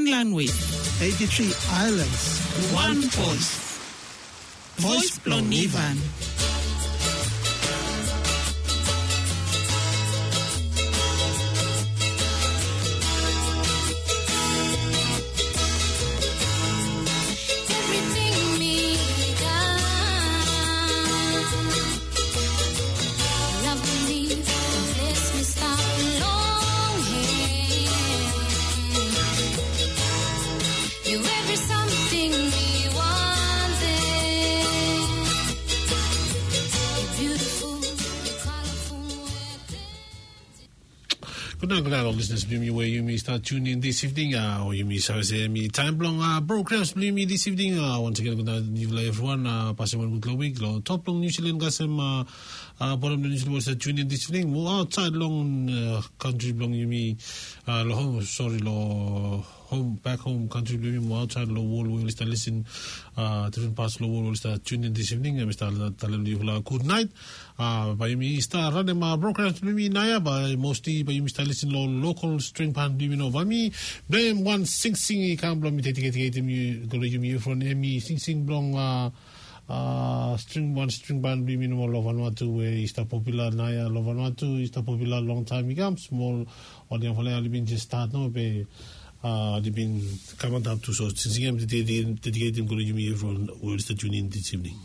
Mainland with 83 islands. one voice. Voice Blongivan. Good night, all listeners. Blumi, where you may start tuning in this evening, or you may say me time long programs. Blumi this evening. Once again, good night, everyone. Passing one good week. Top long New Zealand gasem. Bottom New Zealand was tuning in this evening. More outside long country long you may home. Sorry, home back home country Blumi more outside low wall. We'll start listen. Different parts of the world will start tuning in this evening. We start telling you good night. By me start running my programs Blumi Naya by mostly by me start listening local string band Blumi no. By me blame one sing can't blow me take me go to you from me sing blong string band Blumi no love Vanuatu where is the popular Naya love Vanuatu is the popular long time become small or the only been just start no be they've been coming up to so since I'm dedicating go to you from words that tune in this evening.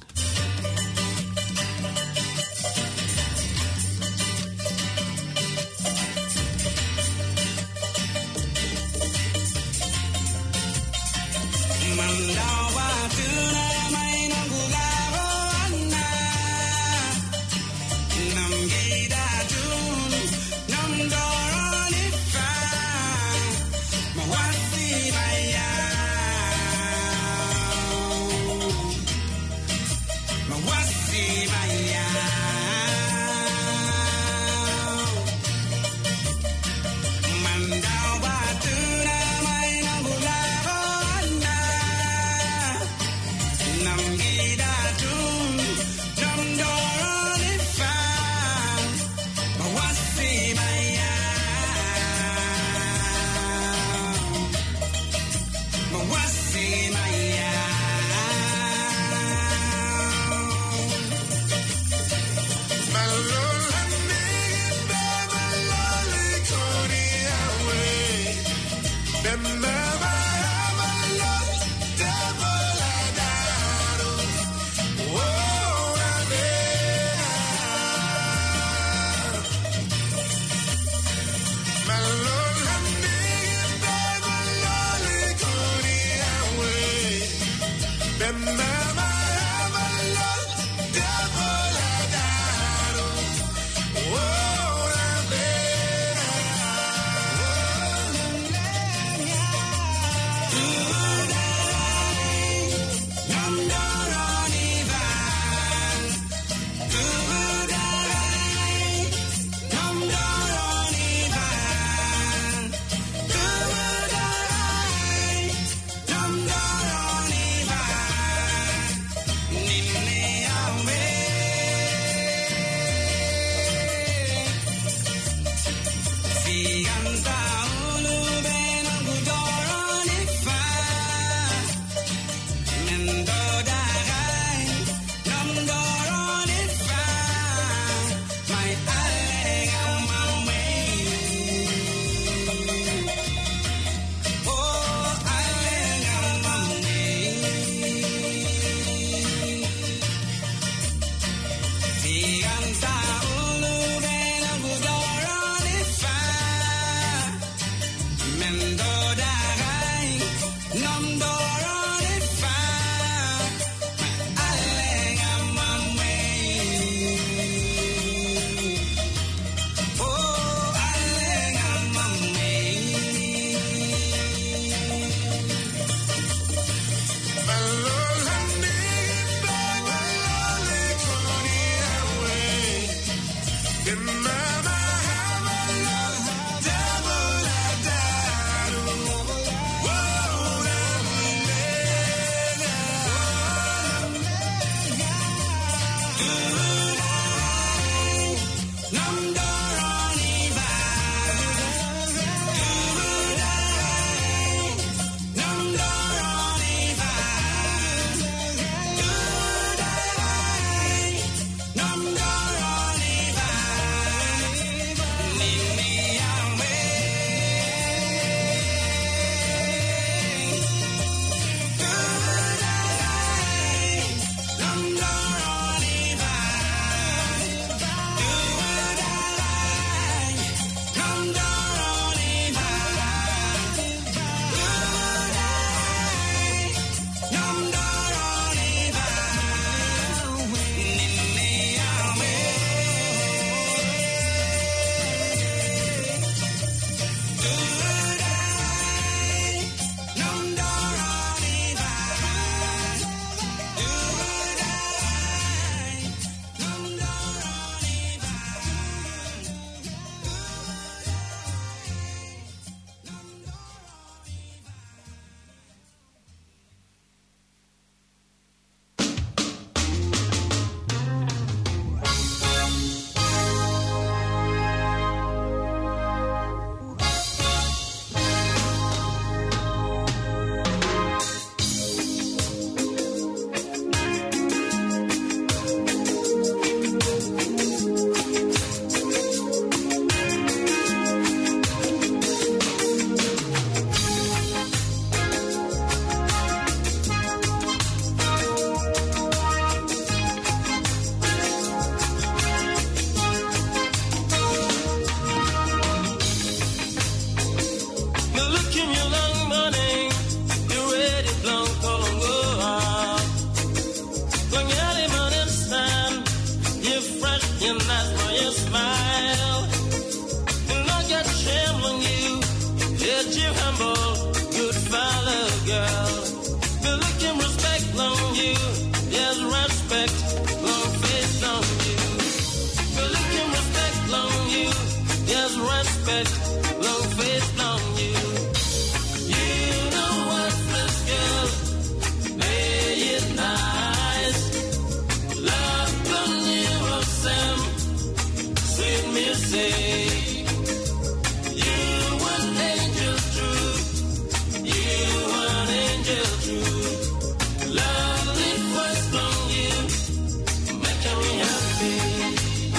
your nice for your smile. And I got shame on you, yet you humble, good father, girl. The look and respect on you, there's respect, long face on you. The look and respect on you, there's respect, long face on you. You know what, this girl, play it nice. Love on you of Sam, sweet music. You want angel true, you want angel true. Lovely voice from you, making me happy.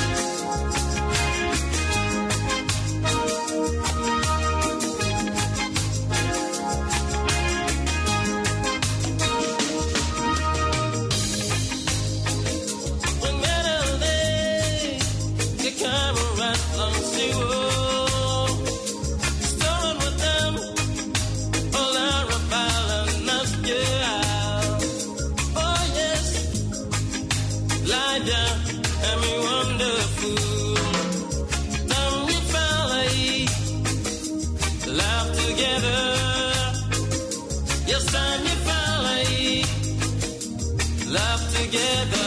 One better day, the camera belongs to you. Stolen with them, all our balance, yeah. Oh yes, lie down, and me wonderful. Then we finally laugh together. Yes, and we finally laugh together.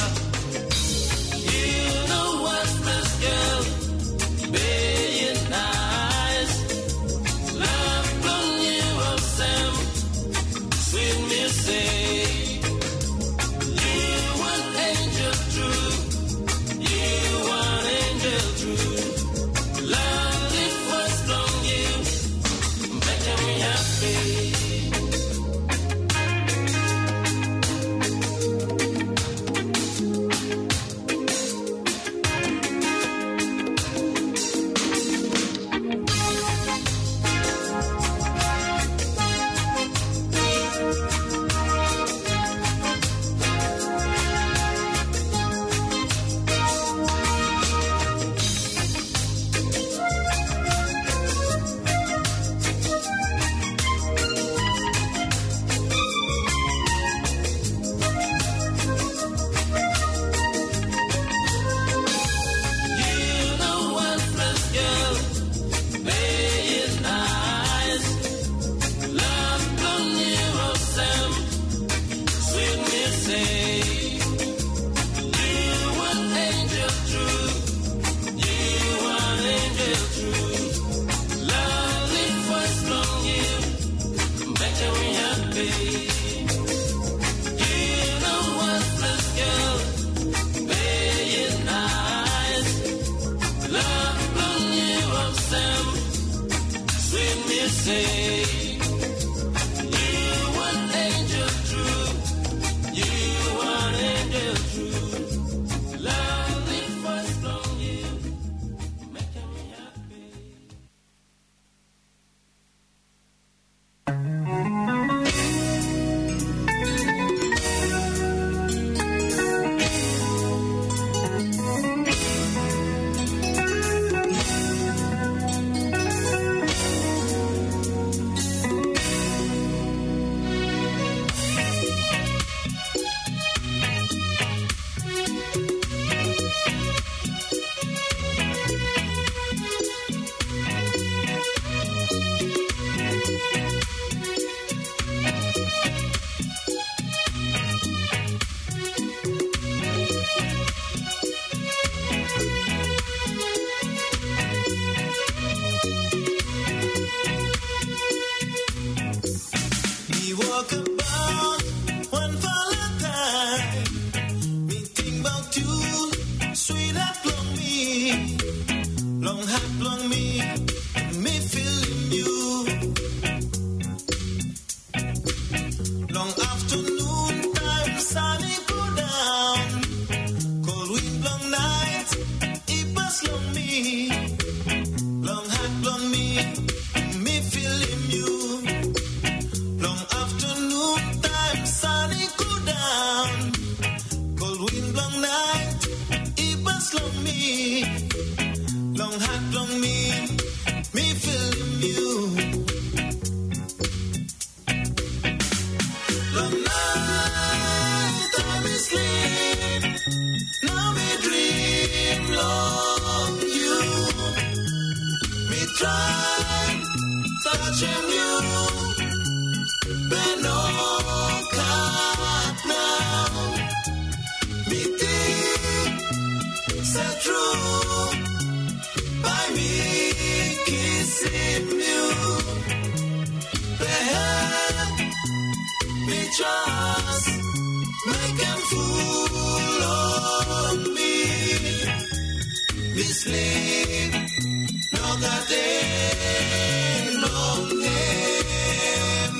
You know what, this girl, being nice. Love on you of Sam, sweet music. You want angel true, you want angel true. Lovely voice from you, making me happy. You know what, this girl, being nice. Love on you of Sam, sweet music. You want angel true, you want angel true. Lovely voice from you, making me happy. You know what, this girl, being nice. Love on you of Sam, sweet music. You want angel true, you want angel true. Lovely voice from you, making me happy. We walk about one Valentine. Me think about you, sweetheart, long me, long heart, long me feeling you. Long afternoon time, sunny go down, cold wind, long night, it pass long me, long heart, long me feeling you. Long afternoon time, sunny go down, cold wind, long night, it was long set true by me kissing you. Behave me just make them fool on me. Me sleep, know that they long him.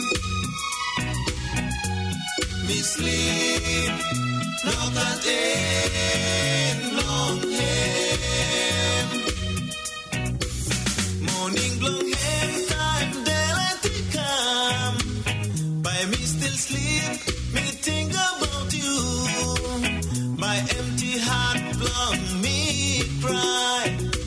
Me sleep, know that they long him. Morning long him, time daylight to come. By me still sleep, me think about you. My empty heart long me cry.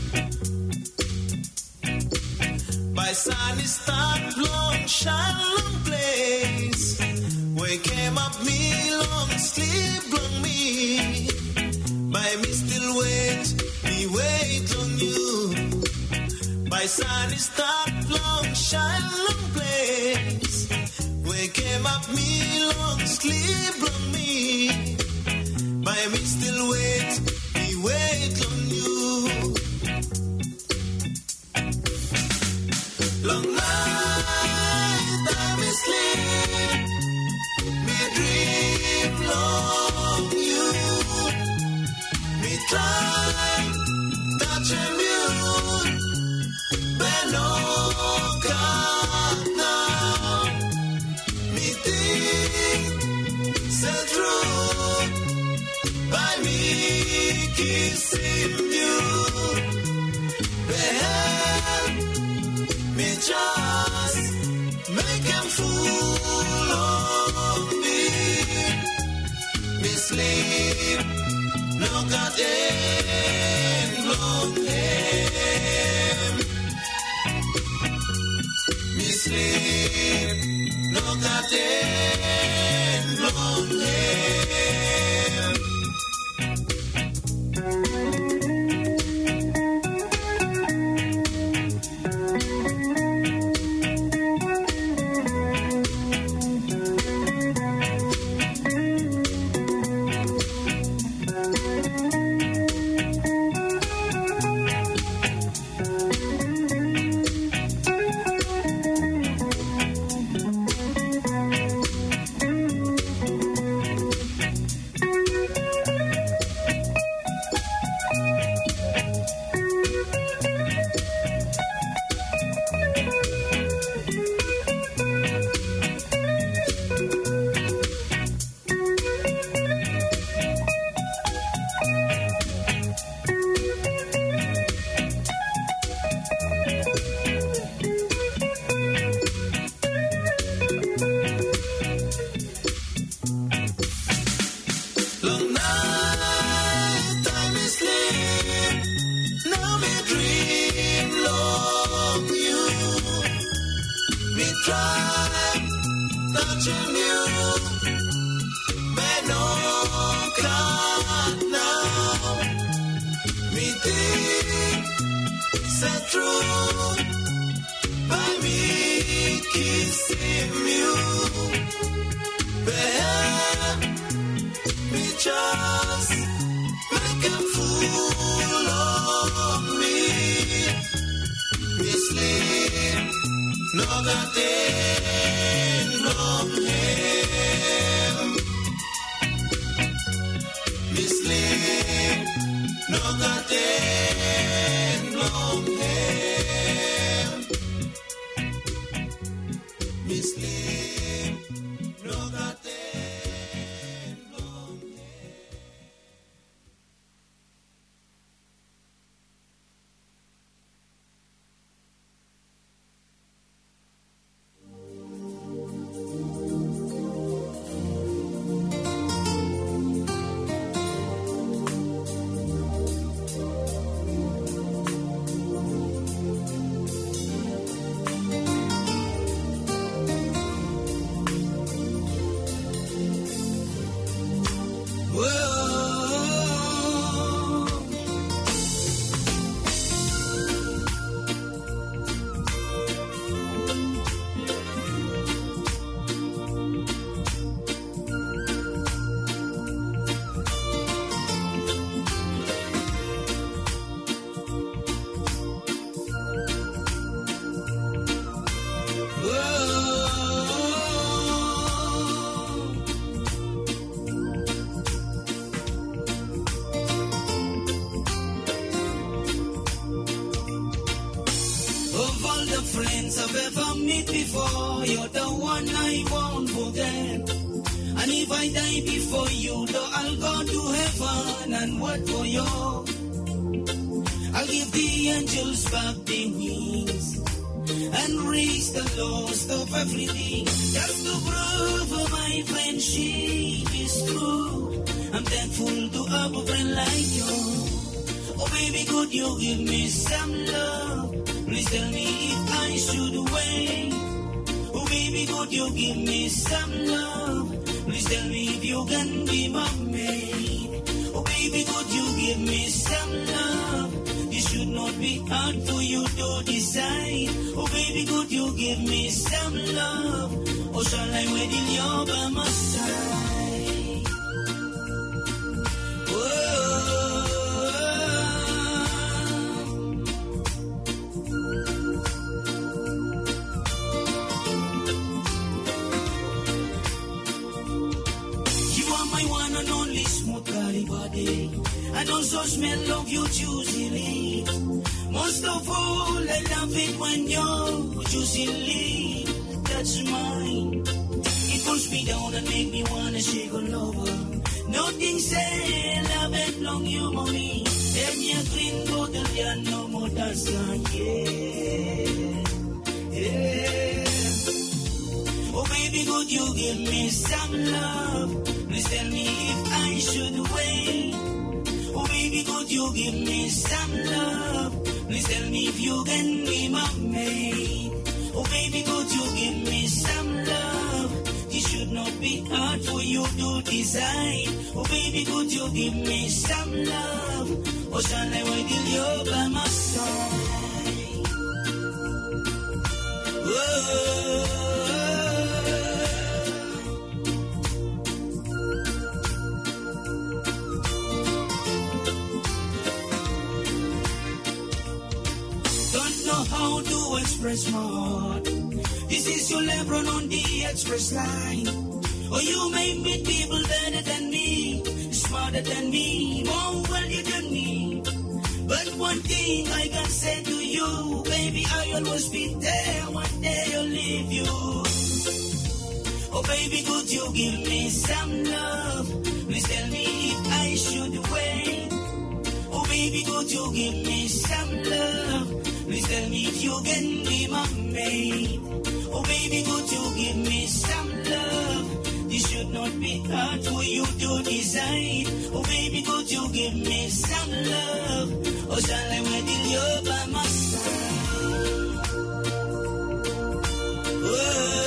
By sunny start long shine long place. Wake him up me long sleep long me. By me still wait, me wait on you. By sunny start long shine long place. Wake him up me long sleep long me. By me still wait, me wait on you. Long night I me sleep, me dream long you. Me try touching you, but no God now. Me think so true by me kissing you. Behave me just make them fool of me. Me sleep, no God ain't long him. Me sleep, no God ain't long him. the friends I've ever met before. You're the one I won't forget. And if I die before you, though I'll go to heaven. And what for you? I'll give the angels back their wings and raise the lost of everything. Just to prove my friendship is true. I'm thankful to have a friend like you. Oh baby, could you give me some love? Please tell me if I should wait. Oh baby, could you give me some love? Please tell me if you can be my maid. Oh baby, could you give me some love? It should not be hard for you to decide. Oh baby, could you give me some love? Or shall I wait till you're by my side? You are my one and only smooth curly body. I don't so smell of you juicy lips. Most of all, I love it when your juicy lips touch mine. It pulls me down and make me wanna shake all over. Nothing say love it long you mommy. And your green bottle, ya no more that's yeah. Oh baby, could you give me some love? Please tell me if I should wait. Oh baby, could you give me some love? Please tell me if you can be my maid. Oh baby, could you give me some love? It should not be hard for you to decide. Oh baby, could you give me some love? Or shall I wait till you're by my side? Whoa. How to express my heart. This is your Lebron on the express line. Oh, you may meet people better than me, smarter than me, more wealthy than me. But one thing I can say to you, baby, I'll always be there. One day I'll leave you. Oh, baby, could you give me some love? Please tell me if I should wait. Oh, baby, could you give me some love? Please tell me if you can be my maid. Oh baby, could you give me some love? This should not be hard for you to decide. Oh baby, could you give me some love? Or shall I wait till you're by my side? Whoa.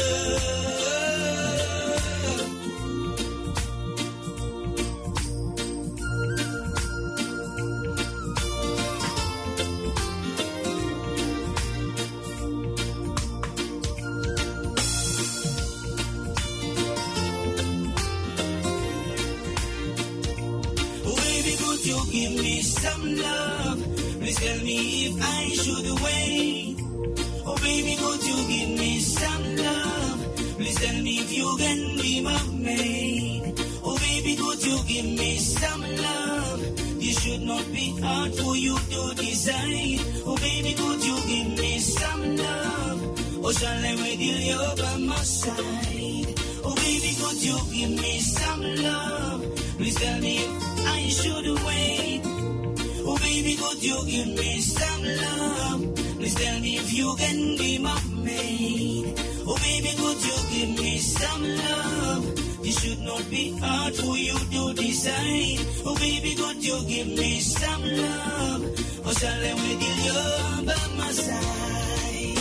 You give me some love. Please tell me if I should wait. Oh baby, could you give me some love? Please tell me if you can be my maid. Oh baby, could you give me some love? This should not be hard for you to decide. Oh baby, could you give me some love? Or shall I wait till you're by my side? Oh baby, could you give me some love? Please tell me if I should wait. Oh baby, could you give me some love? Please tell me if you can be my maid. Oh baby, could you give me some love? It should not be hard for you to decide. Oh baby, could you give me some love? Or shall I wait till you're by my side?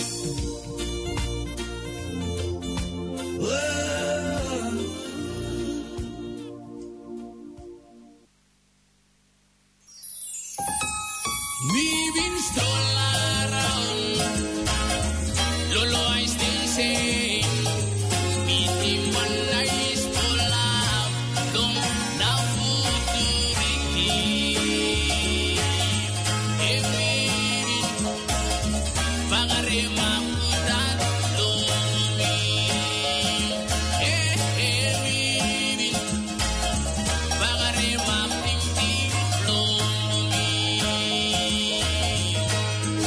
Whoa. We've been stolen around. Lolo, I still say, meeting one night for love. Don't now food to be keep. Hey, baby, pagarema kudat lomi. Hey, baby, pagarema pinti lomi.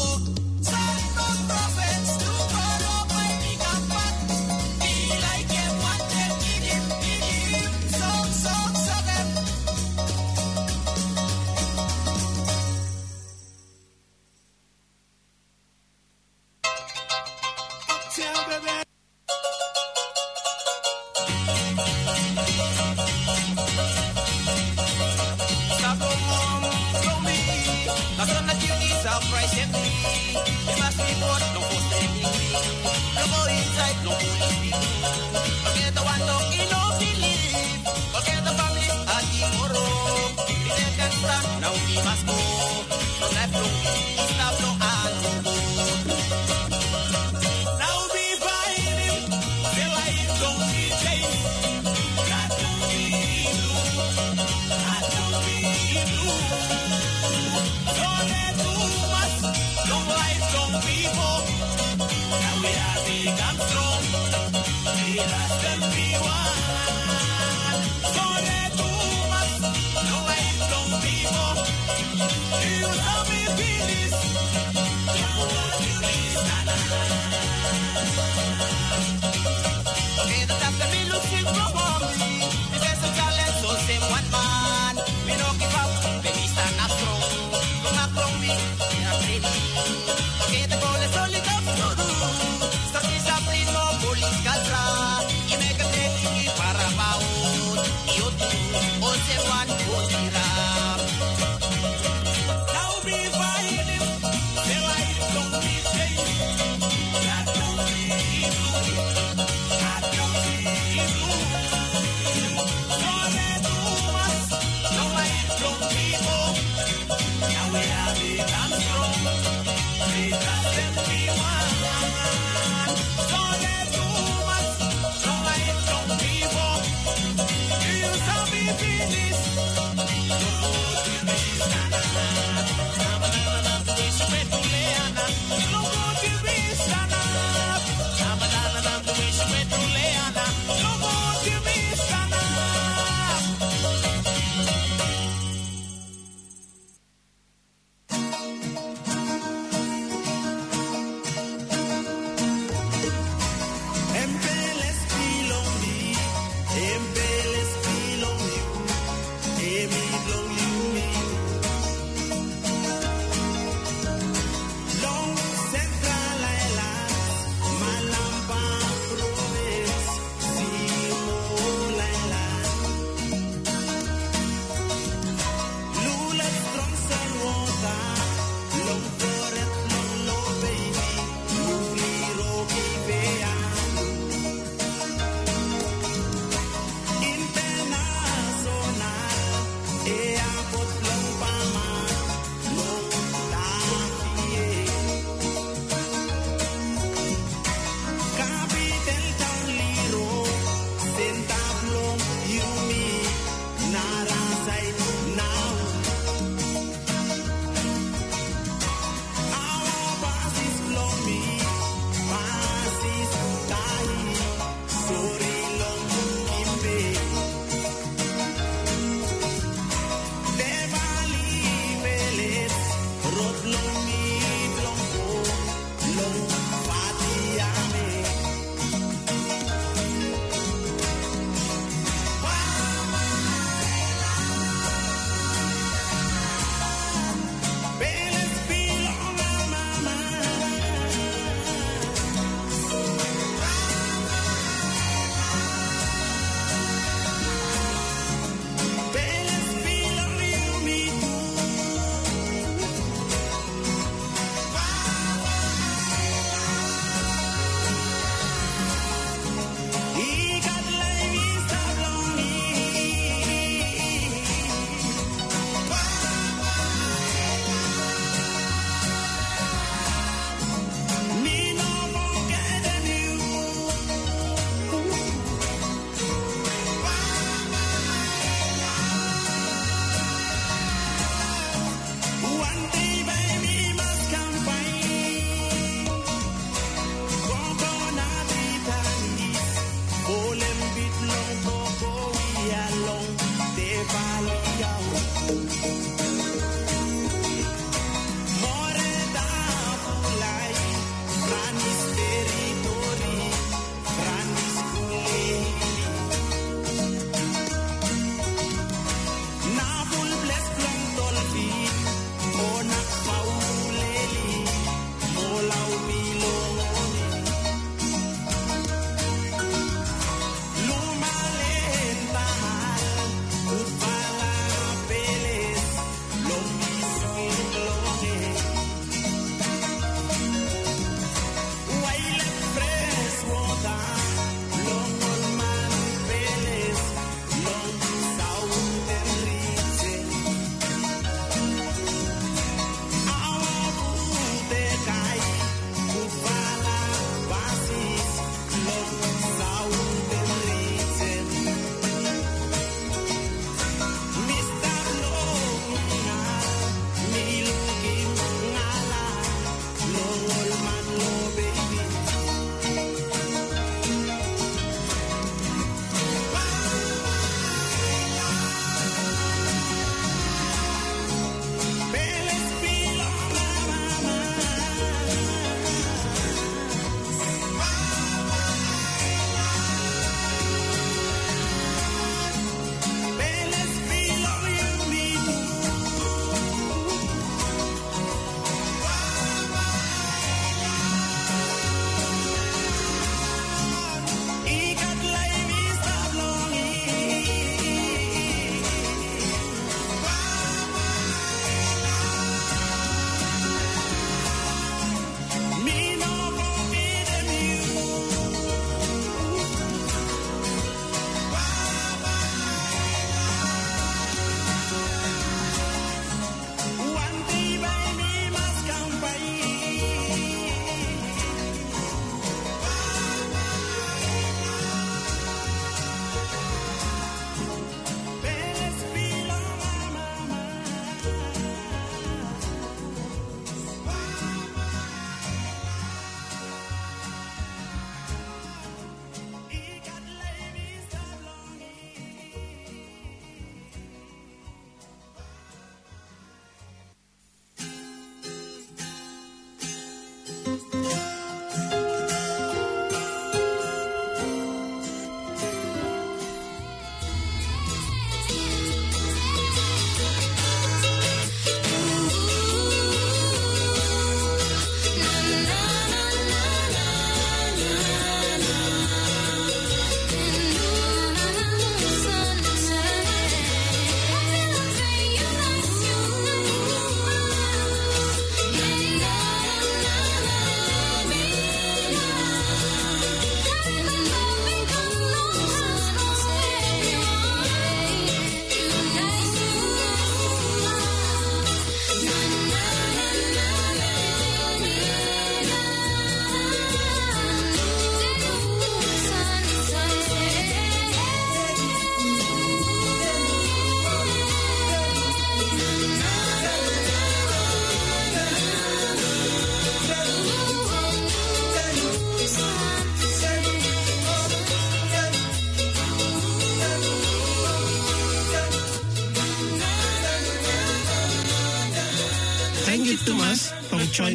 Don't life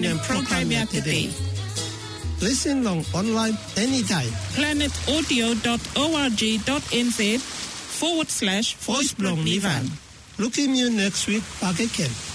en program ya today. Listen long online anytime. planetaudio.org.nz/voice Blong Nivan. Looking you next week back again.